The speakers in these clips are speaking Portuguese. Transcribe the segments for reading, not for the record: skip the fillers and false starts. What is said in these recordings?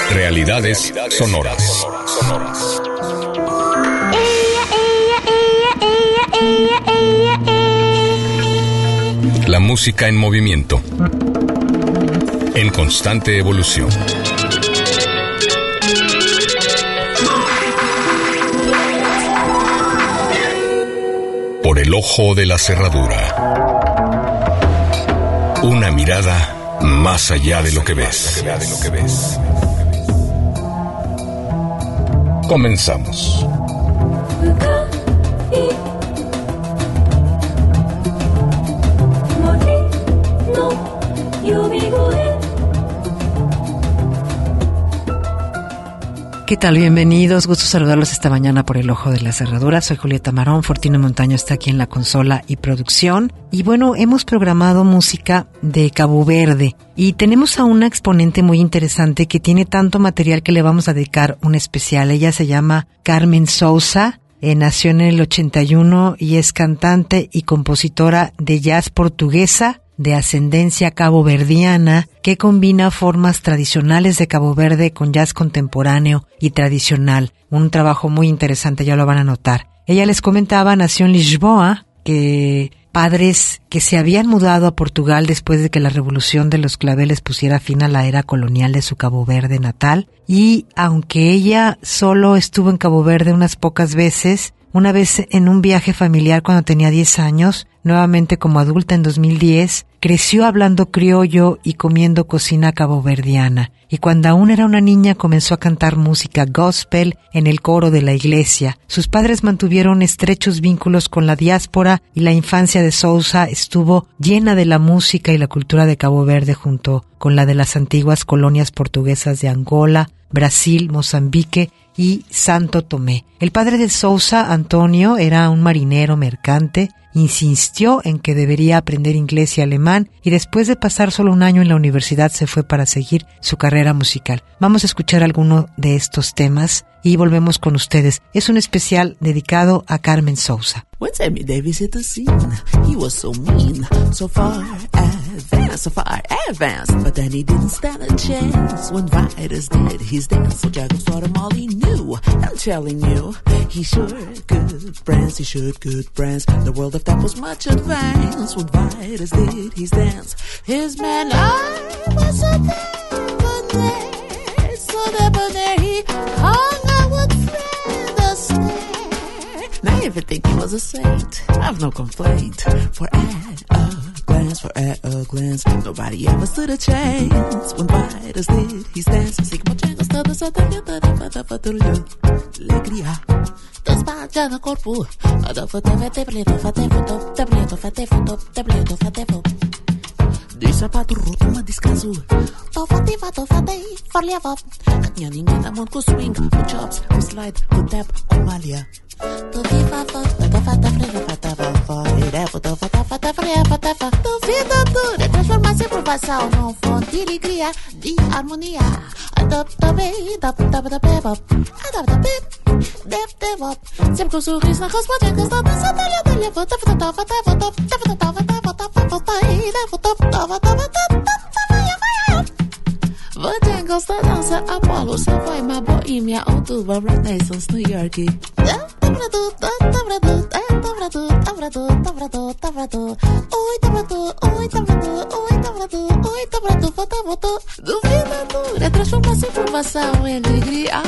Realidades sonoras. La música en movimiento, en constante evolución. Por el ojo de la cerradura. Una mirada más allá de lo que ves. Comenzamos. ¿Qué tal? Bienvenidos, gusto saludarlos esta mañana por el ojo de la cerradura. Soy Julieta Marón, Fortino Montaño está aquí en la consola y producción. Y bueno, hemos programado música de Cabo Verde y tenemos a una exponente muy interesante que tiene tanto material que le vamos a dedicar un especial. Ella se llama Carmen Sousa, nació en el 81 y es cantante y compositora de jazz portuguesa de ascendencia caboverdiana que combina formas tradicionales de Cabo Verde con jazz contemporáneo y tradicional. Un trabajo muy interesante, ya lo van a notar. Ella les comentaba, nació en Lisboa, que padres que se habían mudado a Portugal después de que la revolución de los claveles pusiera fin a la era colonial de su Cabo Verde natal. Y aunque ella solo estuvo en Cabo Verde unas pocas veces, una vez en un viaje familiar cuando tenía 10 años, nuevamente como adulta en 2010, creció hablando criollo y comiendo cocina caboverdiana. Y cuando aún era una niña comenzó a cantar música gospel en el coro de la iglesia. Sus padres mantuvieron estrechos vínculos con la diáspora y la infancia de Sousa estuvo llena de la música y la cultura de Cabo Verde junto con la de las antiguas colonias portuguesas de Angola, Brasil, Mozambique y Santo Tomé. El padre de Sousa, Antonio, era un marinero mercante, insistió en que debería aprender inglés y alemán y después de pasar solo un año en la universidad se fue para seguir su carrera musical. Vamos a escuchar alguno de estos temas y volvemos con ustedes. Es un especial dedicado a Carmen Sousa. When Sammy Davis hit the scene, he was so mean, so far advanced, but then he didn't stand a chance. When Vitus did his dance, so Jaggers taught him all he knew. I'm telling you, he should good brands, the world of that was much advanced. When Vitus did his dance, his man I was so debonair, he hung out with Fred Astaire. Now you ever think he was a saint? I've no complaint. For at a glance, nobody ever stood a chance. When Vitus did his dance, así como Jaggers todos a alegría. Despacha no corpo, de sapato roto, uma descaso. Tofate, farliava. Tinha ninguém na mão com swing, com chops, com slide, com tap, com malha. Duvida tudo, é transformação e provação num fonte de alegria, de harmonia. Sempre com um sorriso na resposta, que está dançando, Você gosta da dança Apollo, só vai uma boêmia, outubro, Renaissance, New York. Duvida dura, transformação, provação e alegria.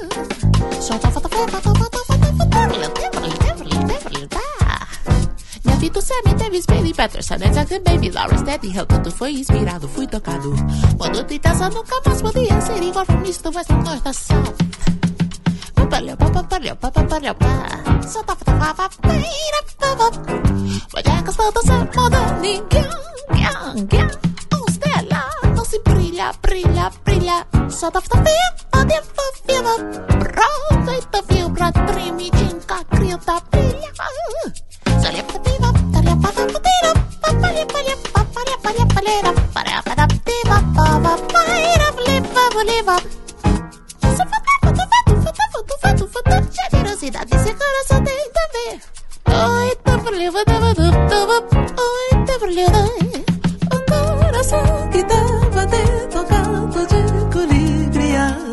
Minha vida Sammy Davis, Baby Patterson, Jackson, Baby Laura, Steady Hill, tudo foi inspirado, fui tocado. Quando tentação nunca mais podia ser igual from East to West, North to South. Só tava mas é questão de ser moderno, os dela não se brilha. Só tava pode viva, aproveita, vibra, treme, tinca, criança, brilha. Só leva viva, generosidade e coração tem também. Oi, tá brilhando, oi, tá brilhando. Um coração que tava tocando de colibria.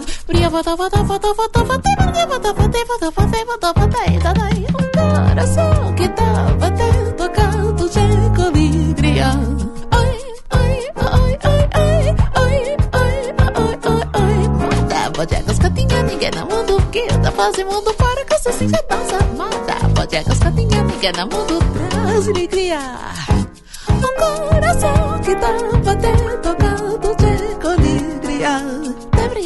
Coração que tá batendo, tocando de alegria. Oi, oi, oi, oi, oi, oi, oi, oi, oi, oi. Manda bodecas catinha, ninguém no mundo que tá fazendo mundo para que você se dança. Manda bodecas catinha, ninguém no mundo traz alegria. Um coração que tá batendo, tocando de alegria.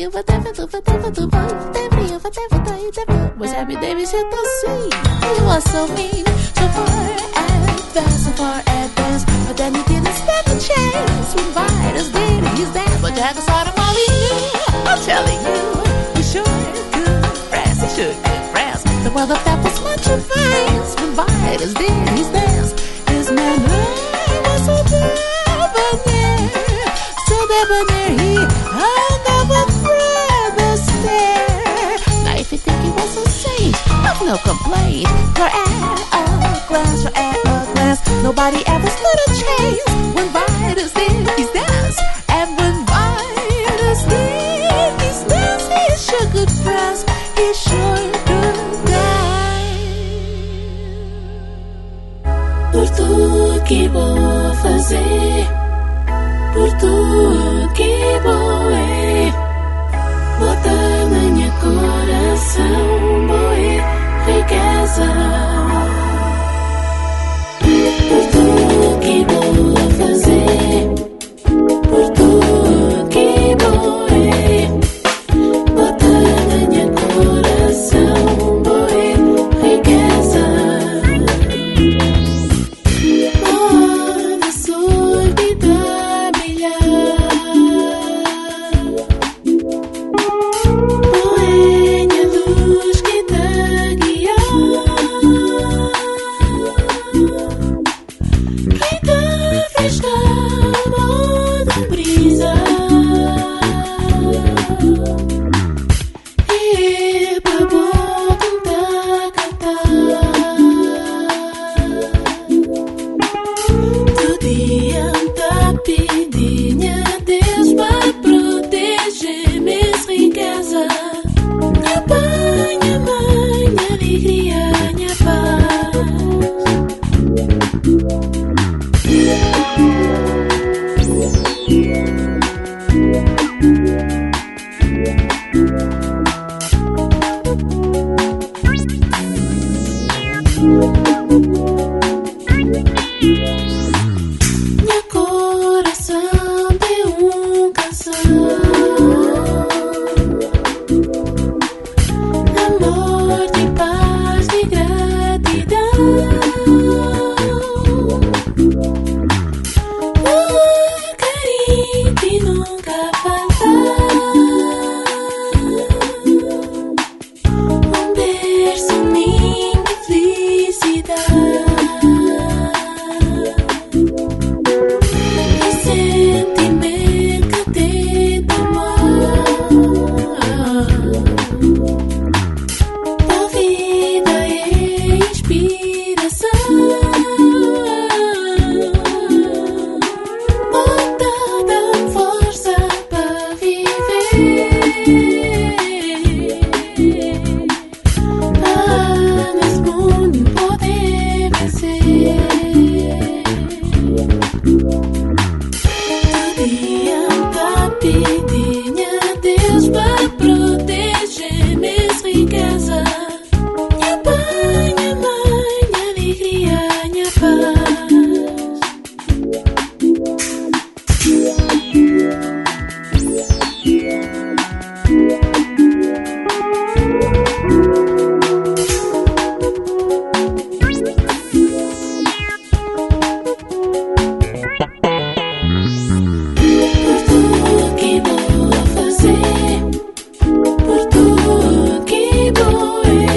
Você me deve ser assim. You are so mean, so far advanced, but then you didn't stand a chance. When Vitus did, he's dead, but Jack started calling you. I'm telling you, you sure good friends, you sure good friends. The world of that was much advanced. When Vitus did, he's dance. His man was so debonair, he hung up with the stare. Now if you think he was a saint, I've no complaint. For at a glance, nobody ever stood a chance. When Vitus did his dance, and when Vitus did his dance, he sure could press, he sure could dance. Por tudo que vou fazer, por tudo que vou botar na minha coração, boé, riqueza. Por tudo que vou fazer, por tudo que vou botar na minha coração, boé, riqueza. Onde solidão brilhar, boenha luz que tá guiando. Por tudo que vou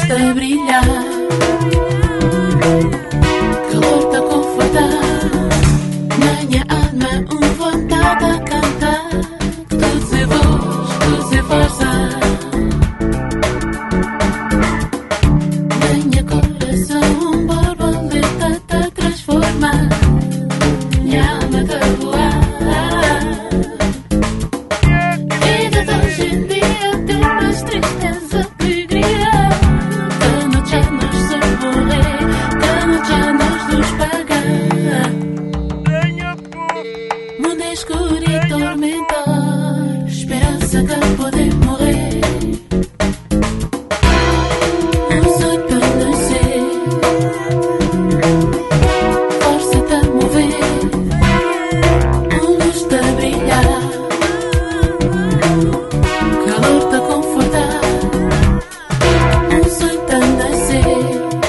está a brilhar, calor está a confortar, minha alma vontade a cantar, tudo é voz, tudo é força, minha coração borboleta está a transformar, minha alma está a voar. Vida da hoje em dia tem mais tristeza, alegria. Da noite a nós só morrer, da noite a nós nos pagar. Mundo é escuro e tormentor, esperança que pode morrer. Um sonho para nascer, força de mover, luz de brilhar, calor de confortar, sonho de nascer,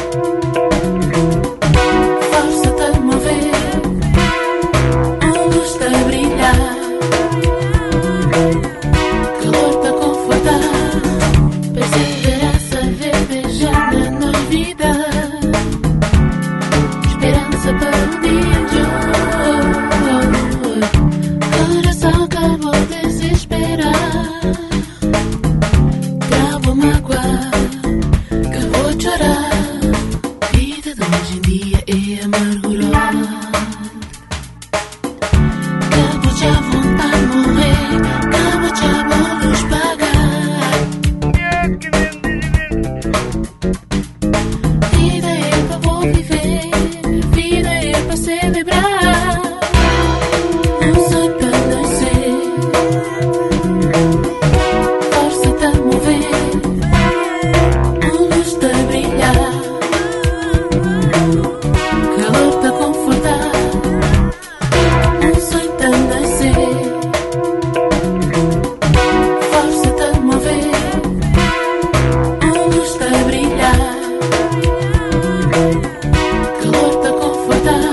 força de mover, luz de brilhar, calor de confortar, perseverança verdejando na vida, esperança para um dia de hoje, coração acabou de desesperar, travo mágoa que vou chorar, vida de hoje em dia é amargurada, acabou já vontade de morrer, acabou já bolos pagar, vida é para vou viver, vida é para celebrar, um sonho para nascer, força de mover, luz de brilhar, calor de confortar, sonho de nascer, força de mover, luz de brilhar, calor de confortar.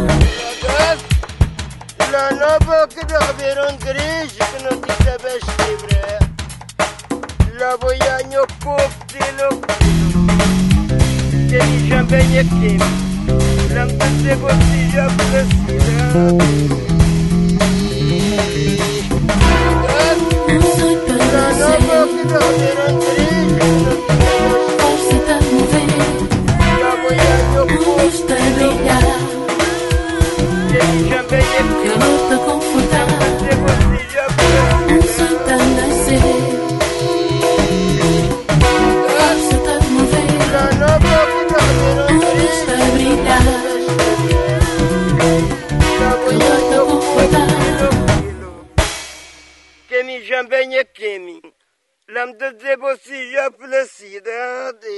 لا نبا كده غبيرون دريج كنو تتباش تبرا لا بويا نيوكوب ديلو تاني جنبين يكتم لم تنسبو تيجا بلسيلا Sonho para لا نبا nascer, كده غبيرون دريج كنو تتباش força de mover, لا بويا نيوكوب luz de brilhar, تاني جنبين يكتم calor de confortar, تنسبو تيجا sonho بلسيلا de nascer, força de mover, لا نبا كده غبيرون luz دريج de brilhar, لا بويا calor de نيوكوب confortar. كمي جنبين كمي لم تذهبوا سيجا فلسيدادي.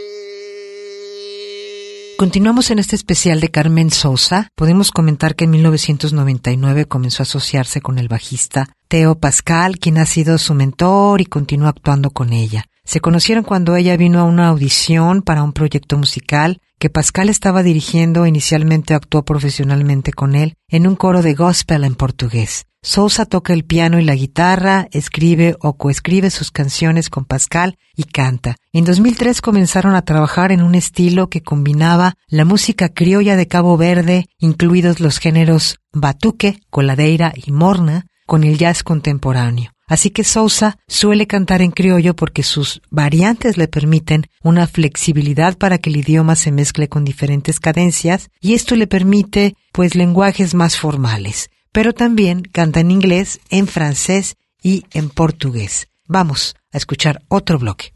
Continuamos en este especial de Carmen Sousa. Podemos comentar que en 1999 comenzó a asociarse con el bajista Theo Pascal, quien ha sido su mentor y continúa actuando con ella. Se conocieron cuando ella vino a una audición para un proyecto musical que Pascal estaba dirigiendo. Inicialmente actuó profesionalmente con él en un coro de gospel en portugués. Sousa toca el piano y la guitarra, escribe o coescribe sus canciones con Pascal y canta. En 2003 comenzaron a trabajar en un estilo que combinaba la música criolla de Cabo Verde, incluidos los géneros batuque, coladeira y morna, con el jazz contemporáneo. Así que Sousa suele cantar en criollo porque sus variantes le permiten una flexibilidad para que el idioma se mezcle con diferentes cadencias, y esto le permite, pues, lenguajes más formales. Pero también canta en inglés, en francés y en portugués. Vamos a escuchar otro bloque.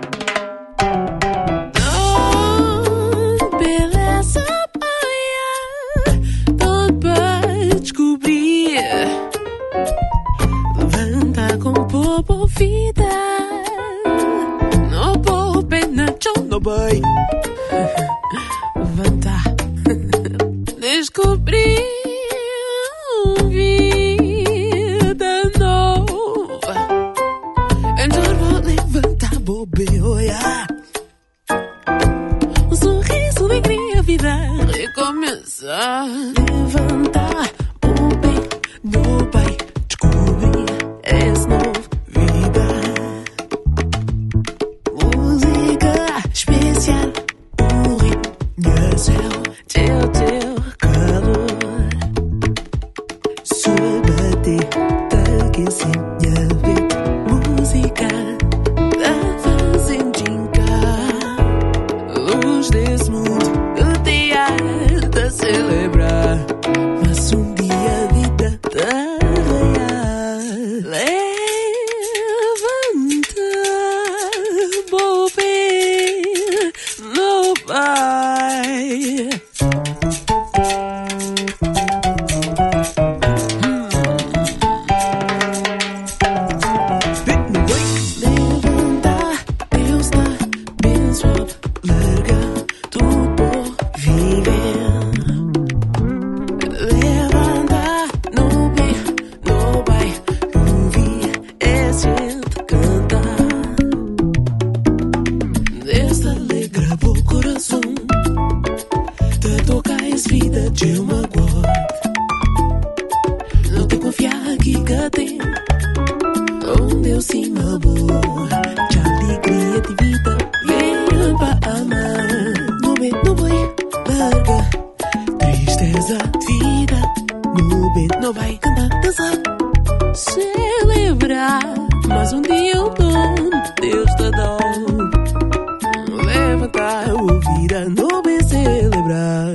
Beleza paia, todo para descobrir. Levanta com povo vida, no por pena no boy. Levanta, descobrir. Vida nova, então vou levantar, bobeia. Um sorriso, alegria, vida recomeçar. Levantar, no pai, descobrir, és novo, vida. Música especial. gravou o coração. Te tocais vida de uma guarda. Não te confiar que tem. Onde eu sim boa. De alegria de vida. Vem para amar. Não vai largar. Tristeza de vida. Não vai cantar, dançar. Celebrar. Mas um dia eu dou. Deus te dá. Levantar, ouvir a nuvem celebrar.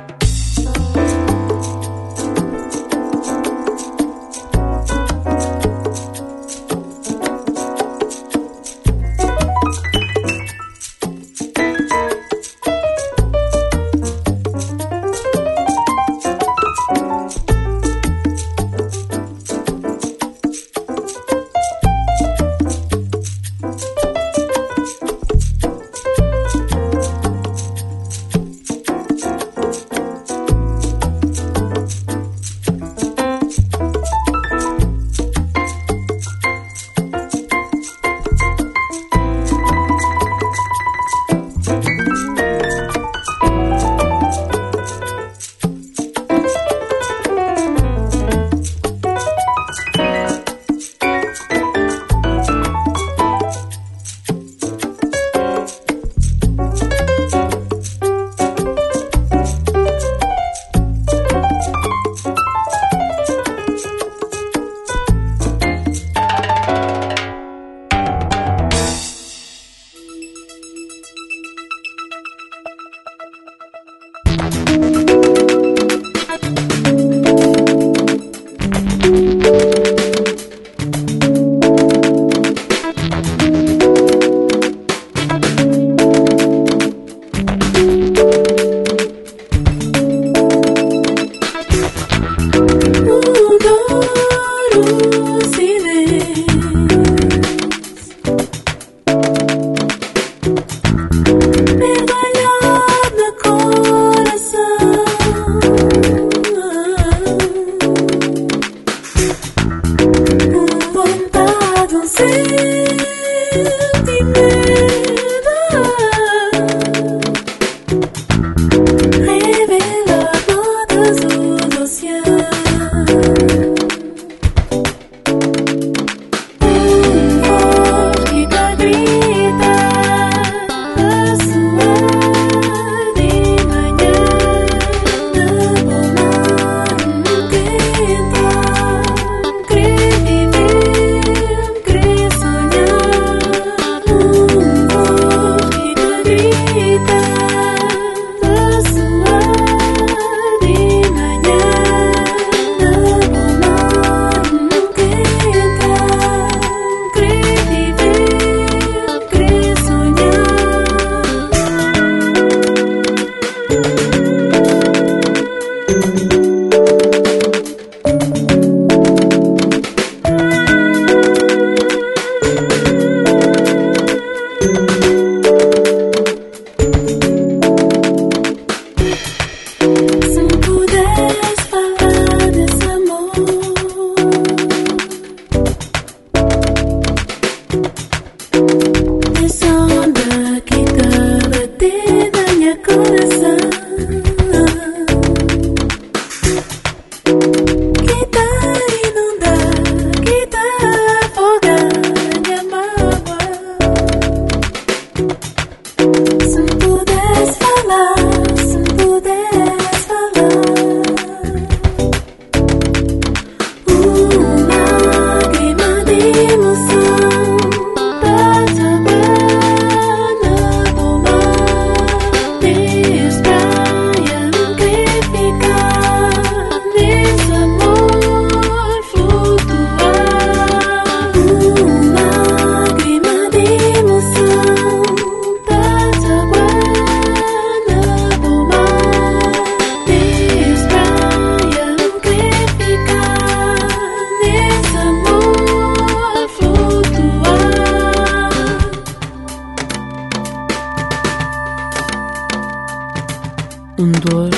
dor,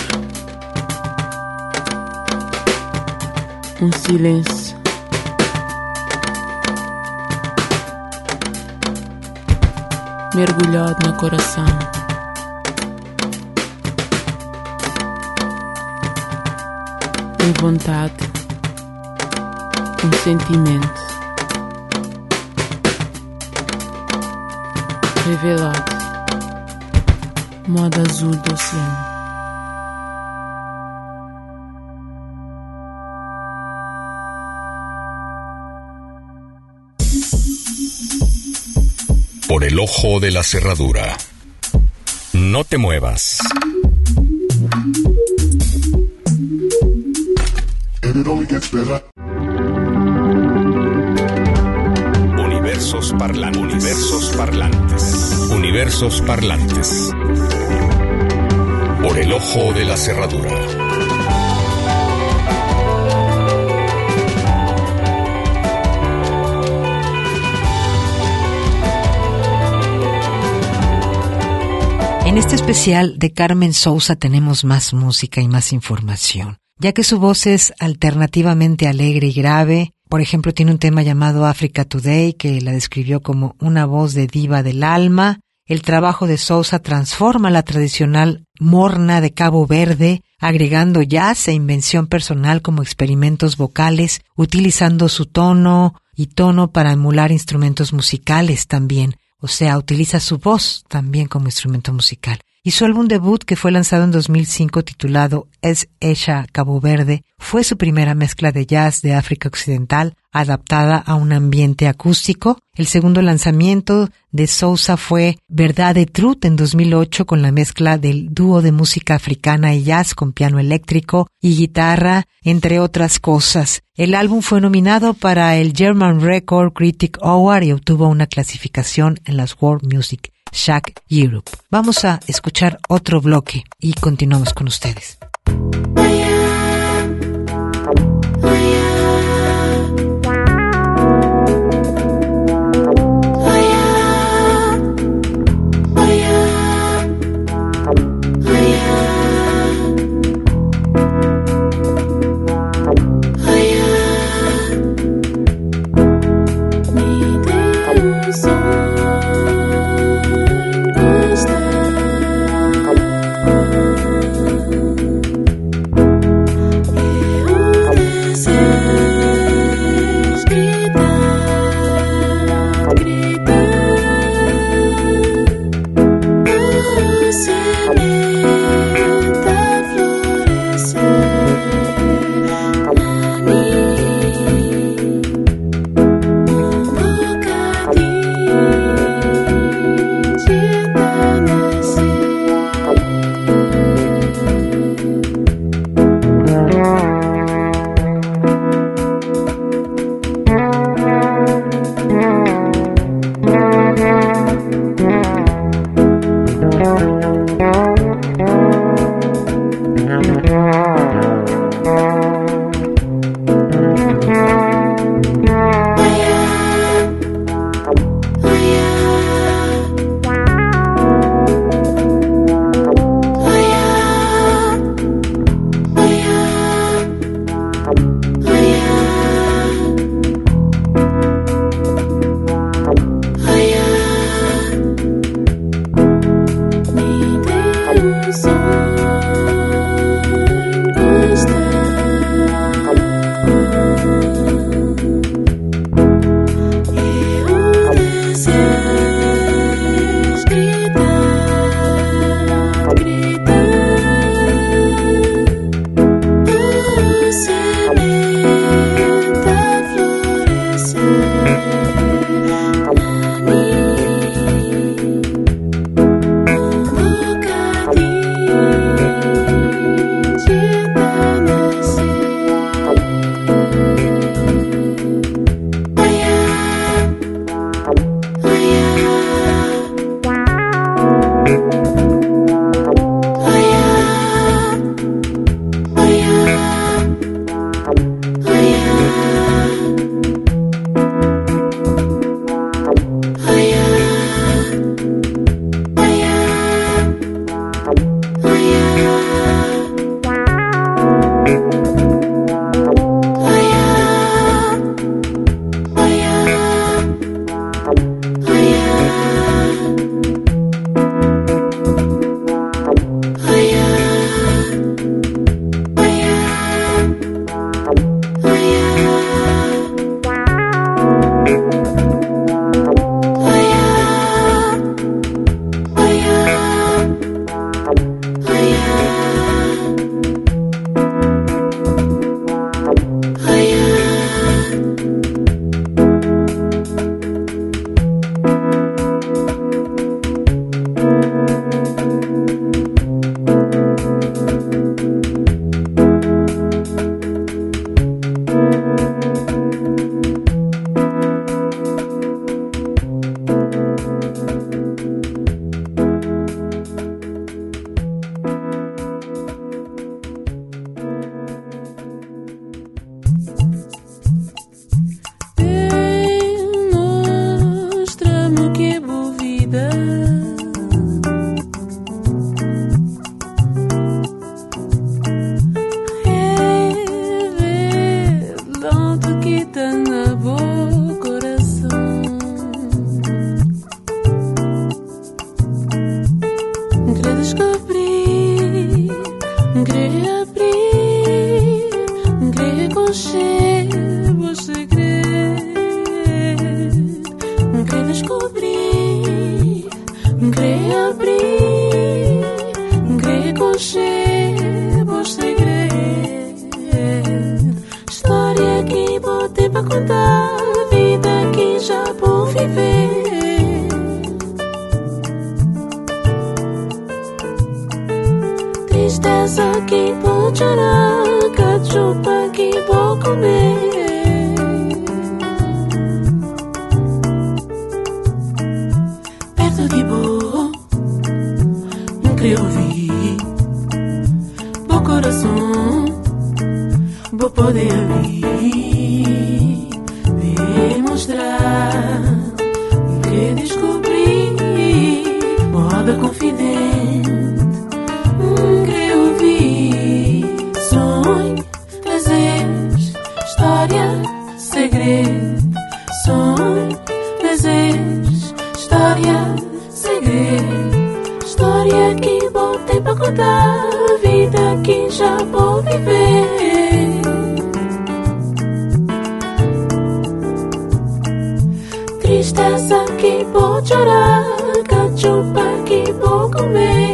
silêncio. Mergulhado no coração. em vontade, em sentimento, revelado, modo azul do oceano. Por el ojo de la cerradura. No te muevas. Universos parlantes. Universos parlantes. Universos parlantes. Por el ojo de la cerradura. En este especial de Carmen Sousa tenemos más música y más información, ya que su voz es alternativamente alegre y grave. Por ejemplo, tiene un tema llamado Africa Today, que la describió como una voz de diva del alma. El trabajo de Sousa transforma la tradicional morna de Cabo Verde, agregando jazz e invención personal como experimentos vocales, utilizando su tono para emular instrumentos musicales también. O sea, utiliza su voz también como instrumento musical. Y su álbum debut, que fue lanzado en 2005 titulado Es Ella Cabo Verde, fue su primera mezcla de jazz de África Occidental adaptada a un ambiente acústico. El segundo lanzamiento de Sousa fue Verdad de Truth en 2008 con la mezcla del dúo de música africana y jazz con piano eléctrico y guitarra, entre otras cosas. El álbum fue nominado para el German Record Critic Award y obtuvo una clasificación en las World Music Shack Europe. Vamos a escuchar otro bloque y continuamos con ustedes. Querer descobrir, querer abrir, querer conhecer o segredo. Querer descobrir, querer abrir, querer conhecer o segredo. História que vou ter para contar, vida que já vou viver. Tristeza que vou chorar, cachupa que vou comer. Perto de vou, não queria ouvir. Bom coração, vou poder abrir, demonstrar, querer descobrir, moda confidente. Querer ouvir, sonho, desejo, história, segredo. Sonho, desejo, história, segredo. História que vou ter para contar, vida que já vou viver. Tristeza que vou chorar, cachupa que vou comer.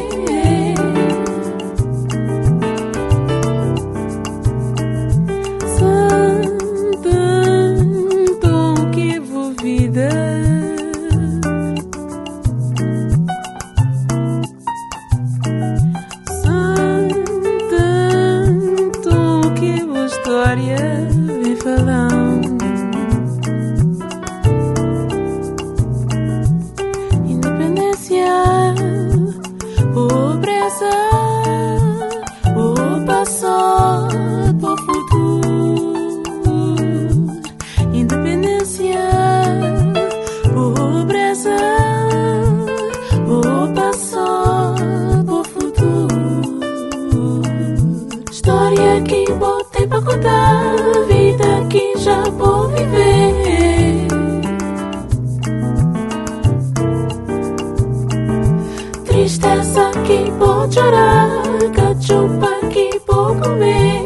Tristeza que vou chorar, cachupa que vou comer.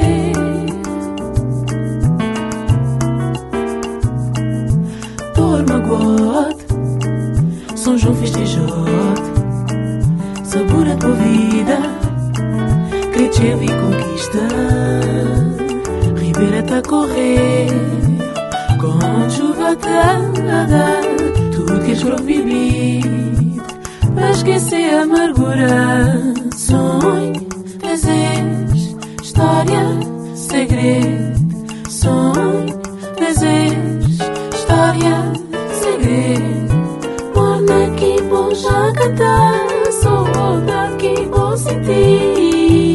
Dor magoado, São João festejote, sabor a tua vida, cresceu e conquista. Ribeira tá a correr, com chuva tá a dar, tudo que escrovo bebido, pra esquecer a amargura. Sonho, desejo, história, segredo. Sonho, desejo, história, segredo. Morna que vou já cantar, sou outra que vou sentir.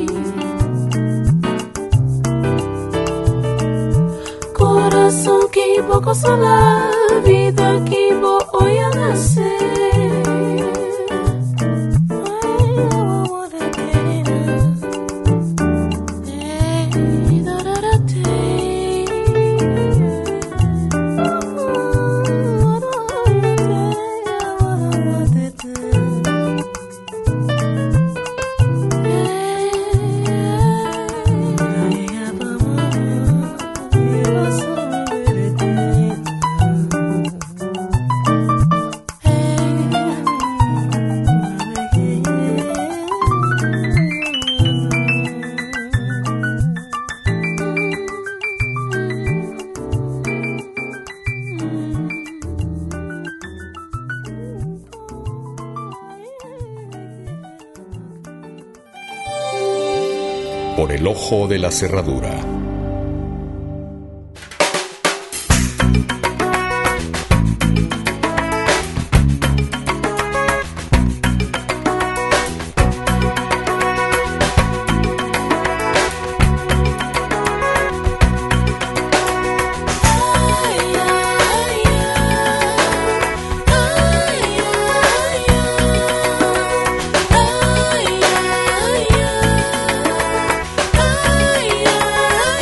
Coração que vou consolar, vida que vou olhar nascer. Por el ojo de la cerradura. Ay,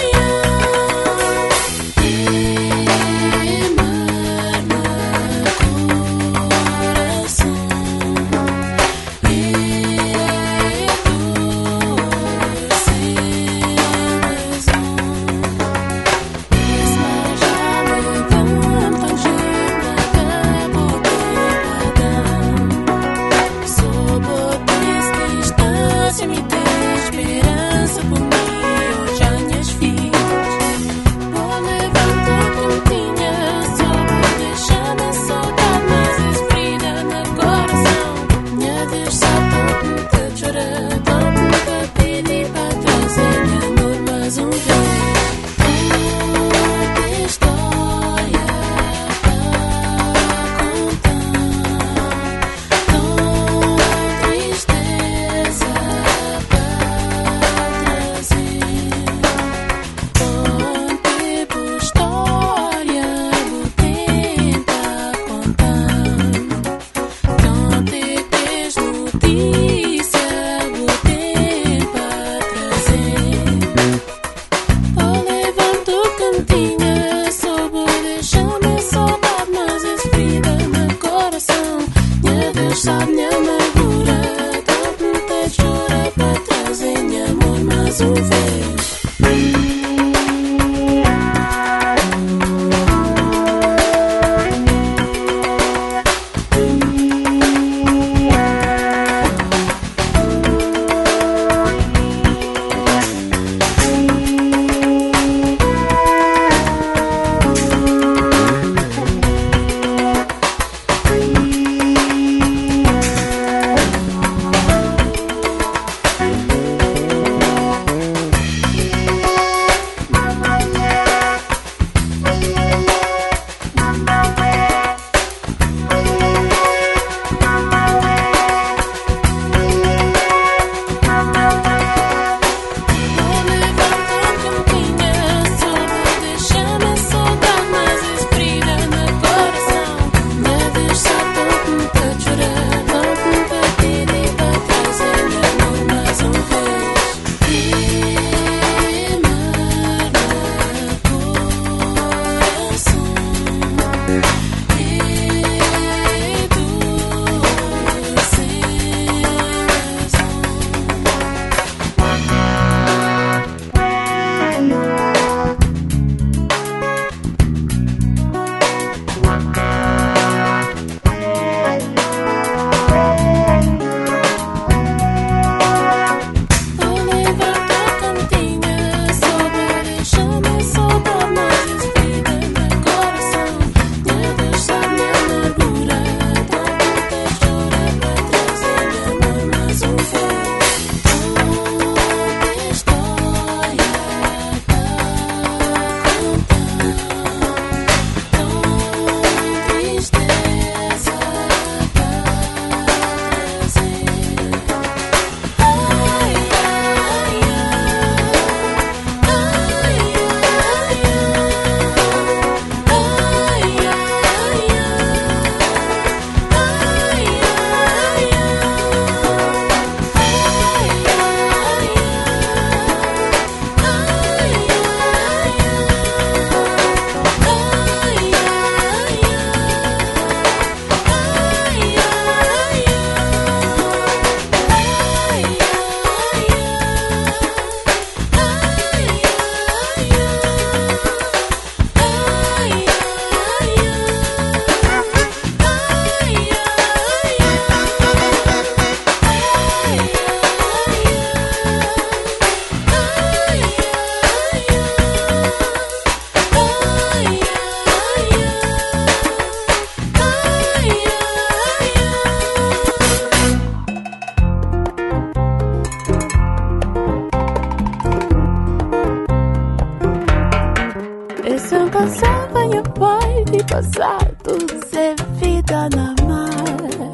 passado sem vida na mar,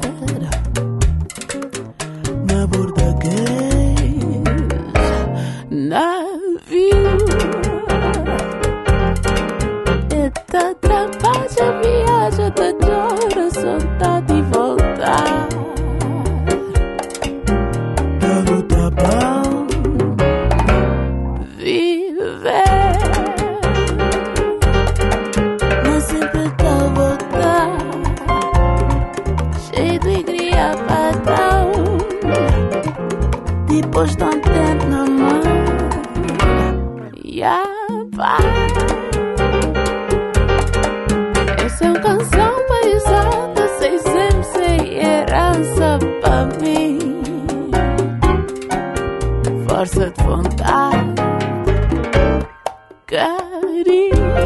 na português navio. Esta trabalha, viaja da hora, soltar e voltar. Pelo trabalho viver, mas sempre tá a voltar, cheio de alegria, padrão. Depois de um tempo na mão, e a paz. Essa é uma canção paisada, sei sempre, sei herança pra mim. força de vontade, carinho.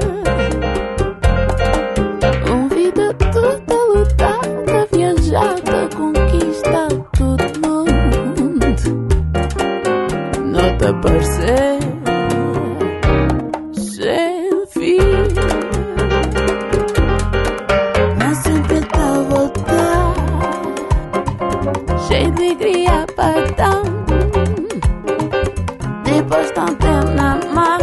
Vida toda lutada, viajada, conquista todo mundo. Não te aparecer sem fim, mas sempre tá a voltar, cheio de alegria para dar. Depois tão tempo na mar,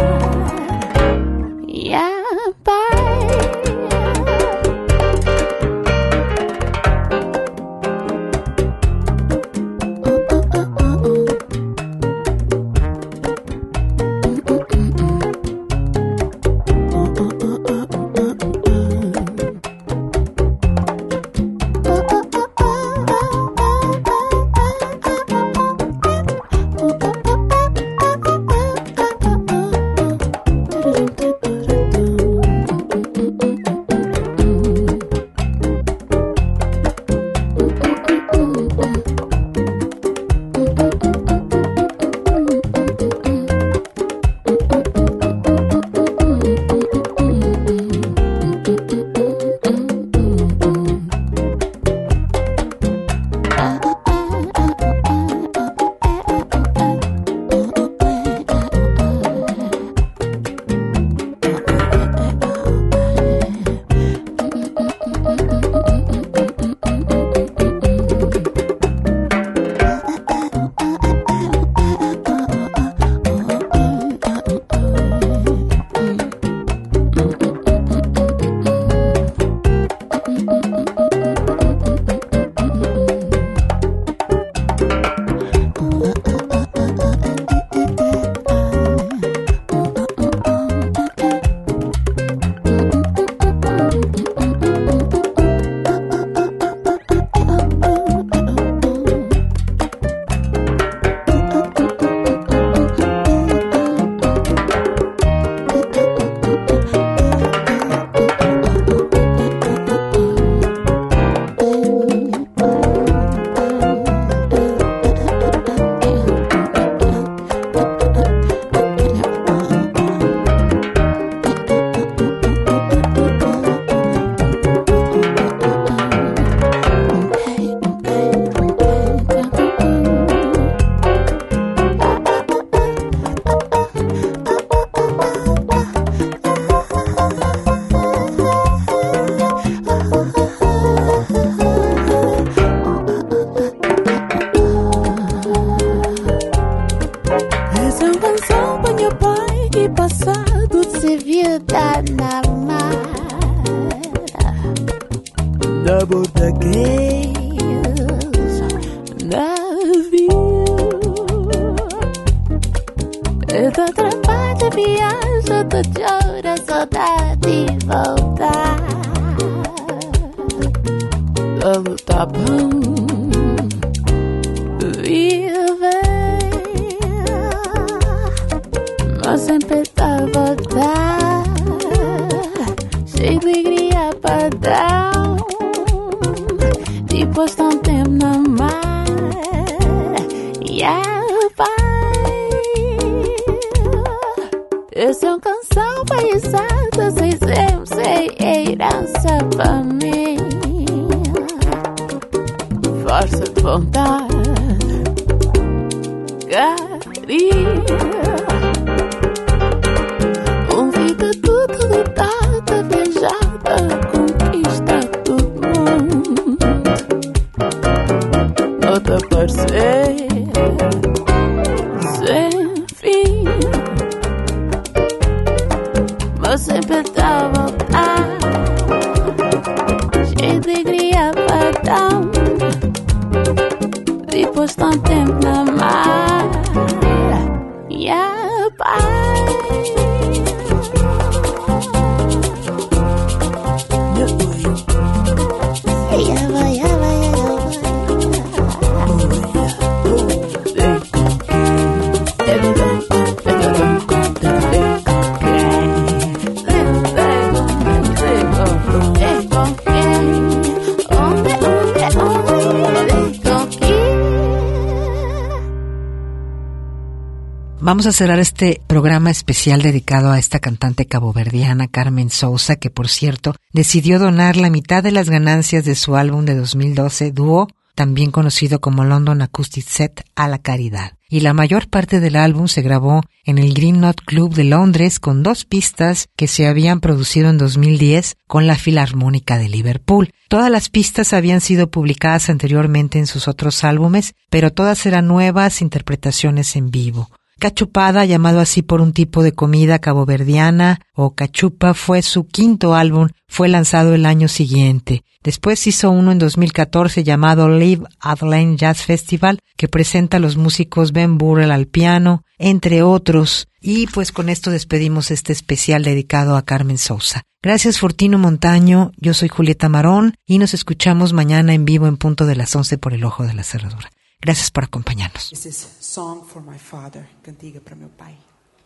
Vamos a cerrar este programa especial dedicado a esta cantante caboverdiana, Carmen Sousa, que por cierto decidió donar la mitad de las ganancias de su álbum de 2012, Dúo, también conocido como London Acoustic Set, a la caridad. Y la mayor parte del álbum se grabó en el Green Knot Club de Londres con 2 pistas que se habían producido en 2010 con la Filarmónica de Liverpool. Todas las pistas habían sido publicadas anteriormente en sus otros álbumes, pero todas eran nuevas interpretaciones en vivo. Cachupada, llamado así por un tipo de comida caboverdiana, o cachupa, fue su 5º álbum, fue lanzado el año siguiente. Después hizo uno en 2014 llamado Live at Lane Jazz Festival, que presenta a los músicos Ben Burrell al piano, entre otros. Y pues con esto despedimos este especial dedicado a Carmen Sousa. Gracias, Fortino Montaño, yo soy Julieta Marón y nos escuchamos mañana en vivo en punto de las 11 por el Ojo de la Cerradura. Gracias por acompañarnos. This is Song for My Father, cantiga para meu pai.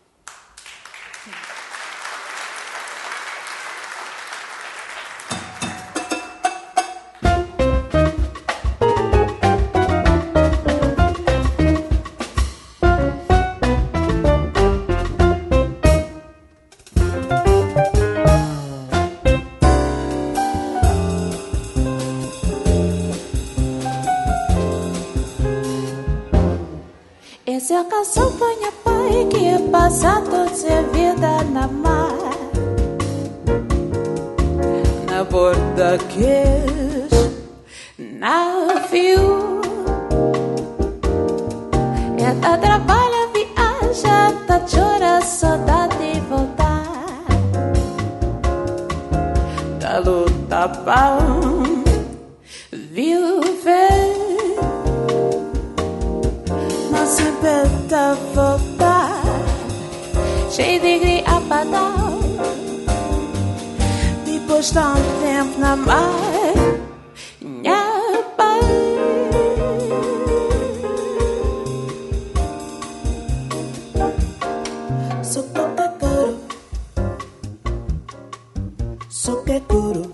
Essa é a canção para meu pai que é passado de vida na mar, na borda que navio. Ela trabalha, viaja, tá chora, saudade voltar. Da luta bom viver. Sempre tá voltar, cheio de alegria para dar. Depois de tanto tempo na mar, minha pai. Sou cacacaro, sou cacuro.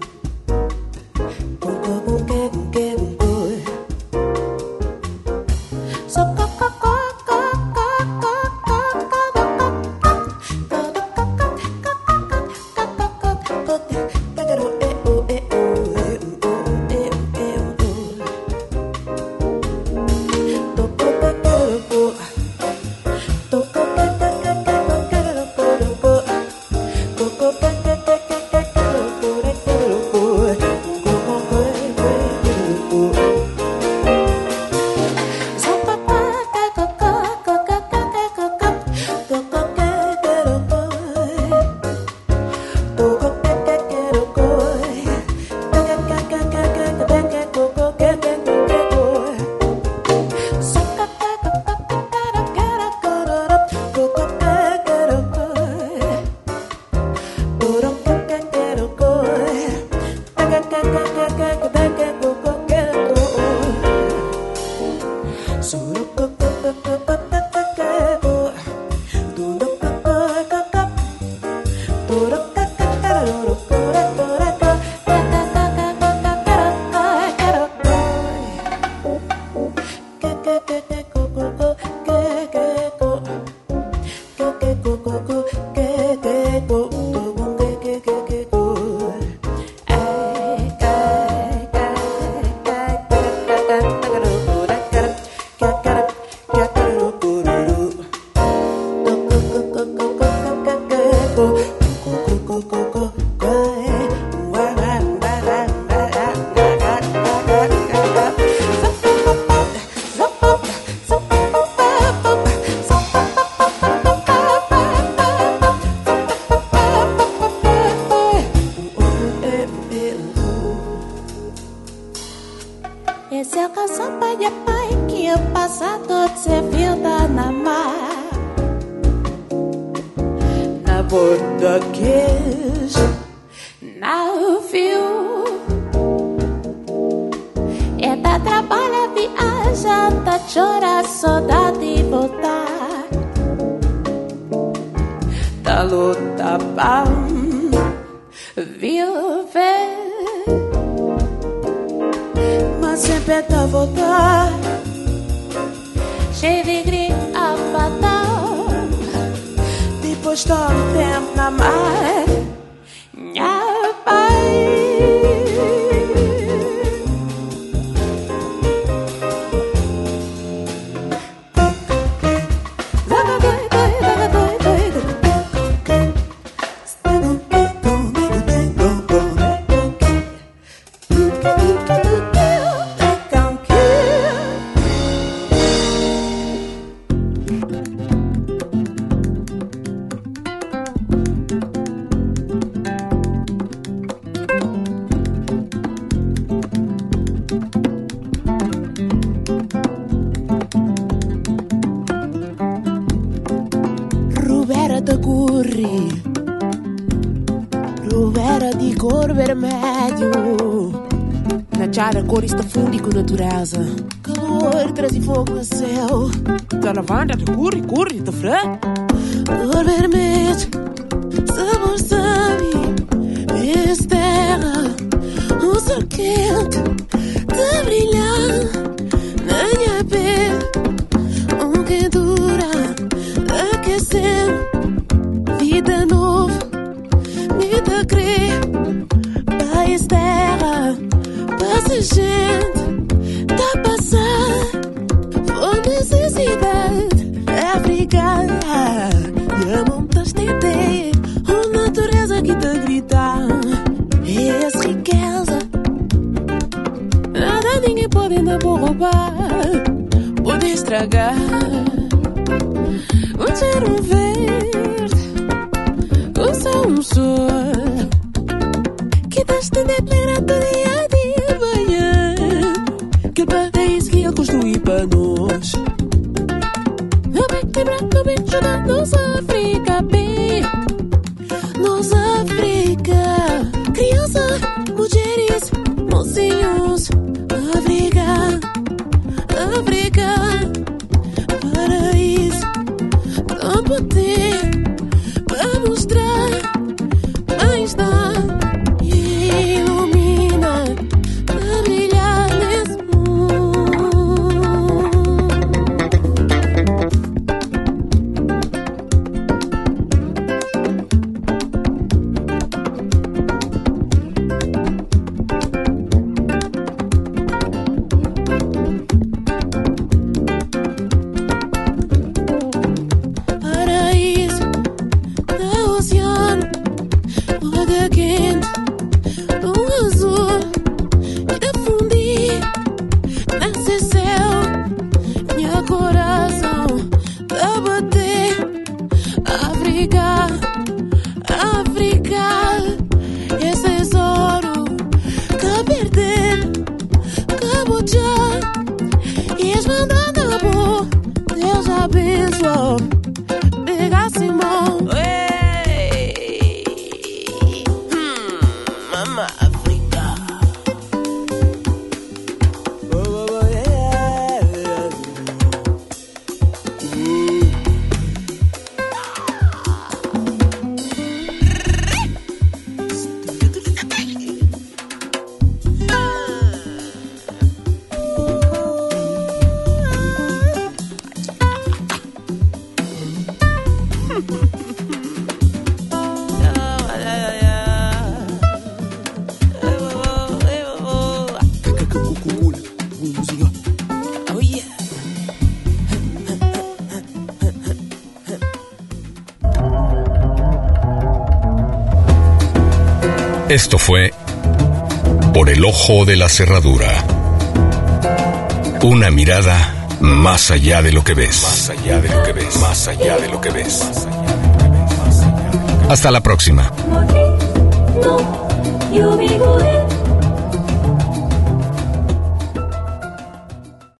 Essa é a canção para meu pai que é passado de vida na mar, na borda que navio. Ela trabalha, viaja, tá chora, saudade voltar. Da luta bom viver. Sempre tá voltar, cheio de alegria para dar. estou no tempo na mar. Minha pai. Cores da fundo com natureza. Calor traz fogo no céu. Da lavanda, de curry, da fran. Cor vermelho, sabor sabe. Essa terra, sol quente, de brilhar na minha pele. Que dura, aquecer. Vida nova, vida crer. País terra. Passa gente, tá passando por necessidade africana. E a montas de ideia, a natureza que te grita. E essa riqueza, nada ninguém pode ainda roubar, pode estragar. Um cheiro verde, um sol, que te estende para todo dia. Que país que ele construiu para nós. Não vai quebrar, não vai ajudar. Nossa África, bem. Nossa África. Crianças, mulheres, mocinhos. África, África. Paraíso, tão poder. Para mostrar, mais dá. Ilumina, a brilhar nesse Esto fue Por el Ojo de la Cerradura. Una mirada más allá de lo que ves. Más allá de lo que ves. Más allá de lo que ves. Hasta la próxima.